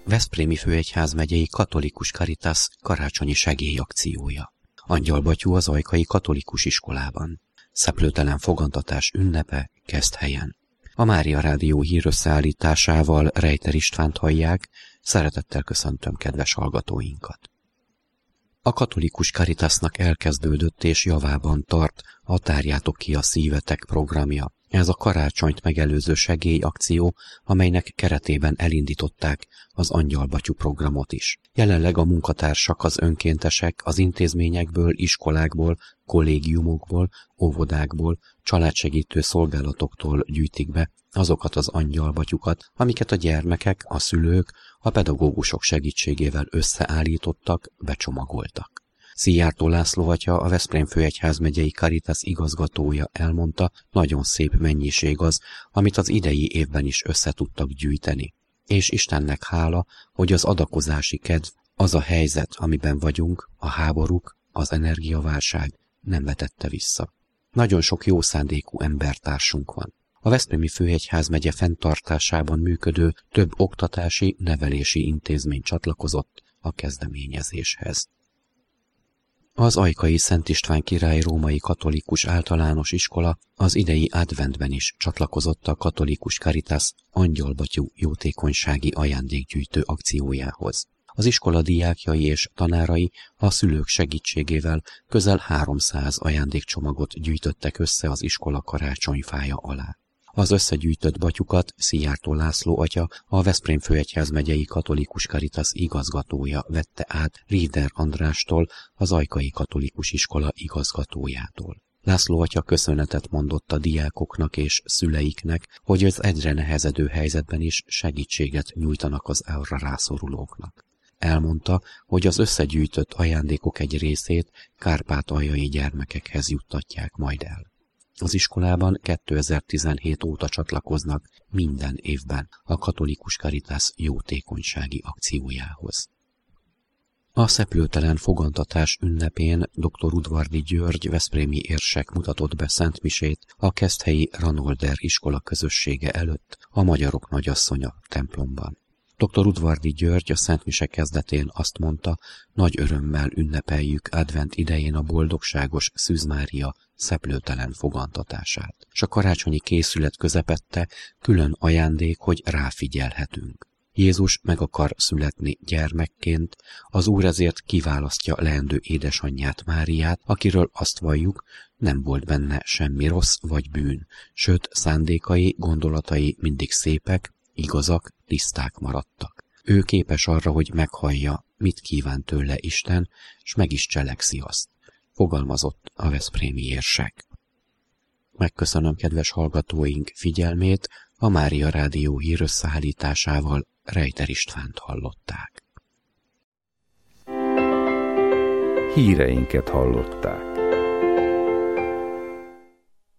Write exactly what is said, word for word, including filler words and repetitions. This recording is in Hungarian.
Veszprémi Főegyházmegyei Katolikus Caritas karácsonyi segélyakciója. Angyalbatyú az ajkai katolikus iskolában. Szeplőtelen fogantatás ünnepe Keszthelyen. A Mária Rádió hírösszeállításával Rejter Istvánt hallják, szeretettel köszöntöm kedves hallgatóinkat. A Katolikus Caritasnak elkezdődött és javában tart a Tárjátok ki a szívetek programja. Ez a karácsonyt megelőző segélyakció, amelynek keretében elindították az Angyalbatyú programot is. Jelenleg a munkatársak, az önkéntesek az intézményekből, iskolákból, kollégiumokból, óvodákból, családsegítő szolgálatoktól gyűjtik be azokat az angyalbatyukat, amiket a gyermekek, a szülők, a pedagógusok segítségével összeállítottak, becsomagoltak. Szijjártó László atya, a Veszprém Főegyházmegyei Caritas igazgatója elmondta, nagyon szép mennyiség az, amit az idei évben is összetudtak gyűjteni. És Istennek hála, hogy az adakozási kedv, az a helyzet, amiben vagyunk, a háborúk, az energiaválság nem vetette vissza. Nagyon sok jó szándékú embertársunk van. A Veszprémi Főegyházmegye fenntartásában működő több oktatási, nevelési intézmény csatlakozott a kezdeményezéshez. Az ajkai Szent István király római katolikus általános iskola az idei adventben is csatlakozott a Katolikus Caritas Angyalbatyú jótékonysági ajándékgyűjtő akciójához. Az iskola diákjai és tanárai a szülők segítségével közel háromszáz ajándékcsomagot gyűjtöttek össze az iskola karácsonyfája alá. Az összegyűjtött batyukat Szijjártó László atya, a Veszprém Főegyházmegyei Katolikus Caritas igazgatója vette át Rieder Andrástól, az ajkai katolikus iskola igazgatójától. László atya köszönetet mondott a diákoknak és szüleiknek, hogy az egyre nehezedő helyzetben is segítséget nyújtanak az arra rászorulóknak. Elmondta, hogy az összegyűjtött ajándékok egy részét kárpátaljai gyermekekhez juttatják majd el. Az iskolában kétezer-tizenhét óta csatlakoznak minden évben a Katolikus Caritas jótékonysági akciójához. A szeplőtelen fogantatás ünnepén dr. Udvardi György veszprémi érsek mutatott be szentmisét a keszthelyi Ranolder iskola közössége előtt a Magyarok Nagyasszonya templomban. dr. Udvardi György a szentmise kezdetén azt mondta, nagy örömmel ünnepeljük advent idején a boldogságos Szűz Mária szeplőtelen fogantatását, s a karácsonyi készület közepette külön ajándék, hogy ráfigyelhetünk. Jézus meg akar születni gyermekként, az Úr ezért kiválasztja leendő édesanyját Máriát, akiről azt valljuk, nem volt benne semmi rossz vagy bűn, sőt szándékai, gondolatai mindig szépek, igazak, tiszták maradtak. Ő képes arra, hogy meghallja, mit kíván tőle Isten, s meg is cselekszi azt, fogalmazott a veszprémi érsek. Megköszönöm kedves hallgatóink figyelmét, a Mária Rádió hírösszeállításával Rejter Istvánt hallották. Híreinket hallották.